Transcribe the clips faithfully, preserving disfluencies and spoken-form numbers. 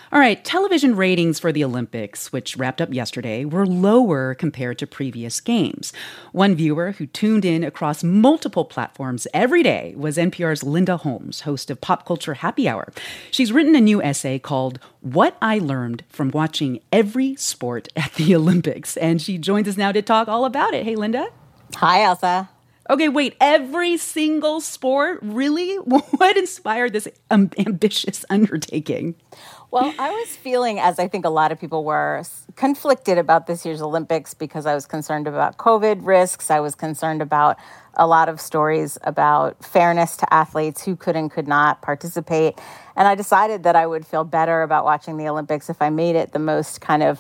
All right, television ratings for the Olympics, which wrapped up yesterday, were lower compared to previous games. One viewer who tuned in across multiple platforms every day was N P R's Linda Holmes, host of Pop Culture Happy Hour. She's written a new essay called What I Learned from Watching Every Sport at the Olympics, and she joins us now to talk all about it. Hey, Linda. Hi, Elsa. Okay, wait, every single sport? Really? What inspired this um, ambitious undertaking? Well, I was feeling, as I think a lot of people were, conflicted about this year's Olympics because I was concerned about COVID risks. I was concerned about a lot of stories about fairness to athletes who could and could not participate. And I decided that I would feel better about watching the Olympics if I made it the most kind of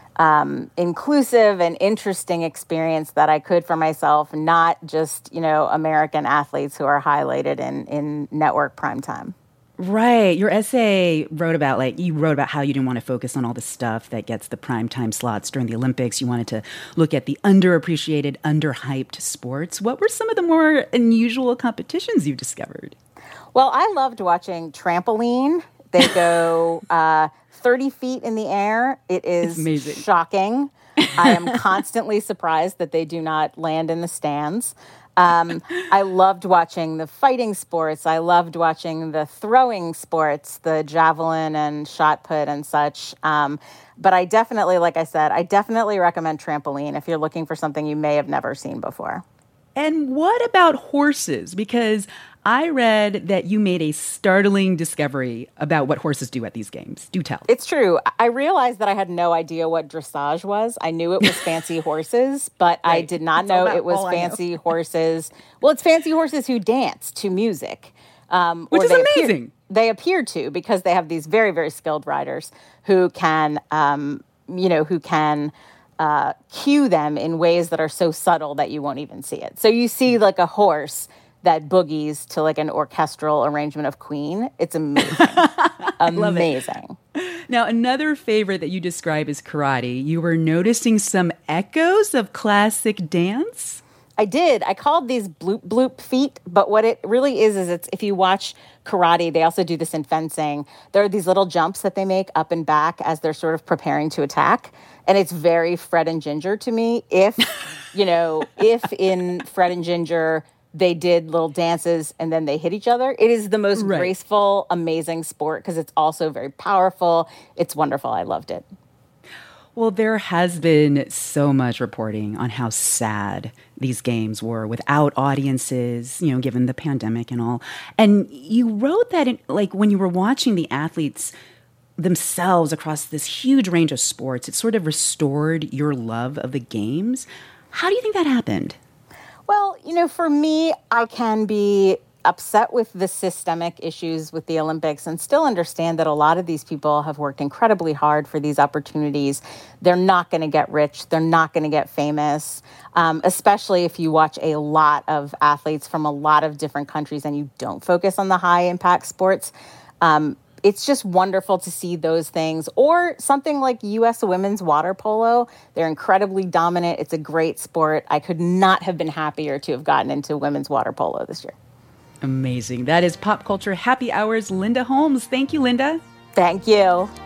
um, inclusive and interesting experience that I could for myself, not just, you know, American athletes who are highlighted in, in network primetime. Right. Your essay wrote about, like, you wrote about how you didn't want to focus on all the stuff that gets the primetime slots during the Olympics. You wanted to look at the underappreciated, underhyped sports. What were some of the more unusual competitions you discovered? Well, I loved watching trampoline. They go uh, thirty feet in the air. It is shocking. I am constantly surprised that they do not land in the stands. Um, I loved watching the fighting sports. I loved watching the throwing sports, the javelin and shot put and such. Um, but I definitely, like I said, I definitely recommend trampoline if you're looking for something you may have never seen before. And what about horses? Because I read that you made a startling discovery about what horses do at these games. Do tell. It's true. I realized that I had no idea what dressage was. I knew it was fancy horses, but right. I did not know it was fancy horses. Well, it's fancy horses who dance to music. Um, Which is they amazing. Appear, they appear to, because they have these very, very skilled riders who can, um, you know, who can... Uh, cue them in ways that are so subtle that you won't even see it. So you see like a horse that boogies to like an orchestral arrangement of Queen. It's amazing. Amazing. It. Now, another favorite that you describe is karate. You were noticing some echoes of classic dance? I did. I called these bloop bloop feet, but what it really is is it's if you watch karate, they also do this in fencing. There are these little jumps that they make up and back as they're sort of preparing to attack. And it's very Fred and Ginger to me. If, you know, if in Fred and Ginger they did little dances and then they hit each other, it is the most right. graceful, amazing sport because it's also very powerful. It's wonderful. I loved it. Well, there has been so much reporting on how sad these games were without audiences, you know, given the pandemic and all. And you wrote that, in, like, when you were watching the athletes themselves across this huge range of sports, it sort of restored your love of the games. How do you think that happened? Well, you know, for me, I can be upset with the systemic issues with the Olympics and still understand that a lot of these people have worked incredibly hard for these opportunities. They're not going to get rich. They're not going to get famous, um, especially if you watch a lot of athletes from a lot of different countries and you don't focus on the high impact sports. Um, it's just wonderful to see those things. Or something like U S women's water polo. They're incredibly dominant. It's a great sport. I could not have been happier to have gotten into women's water polo this year. Amazing. That is Pop Culture Happy Hour's Linda Holmes. Thank you, Linda. Thank you.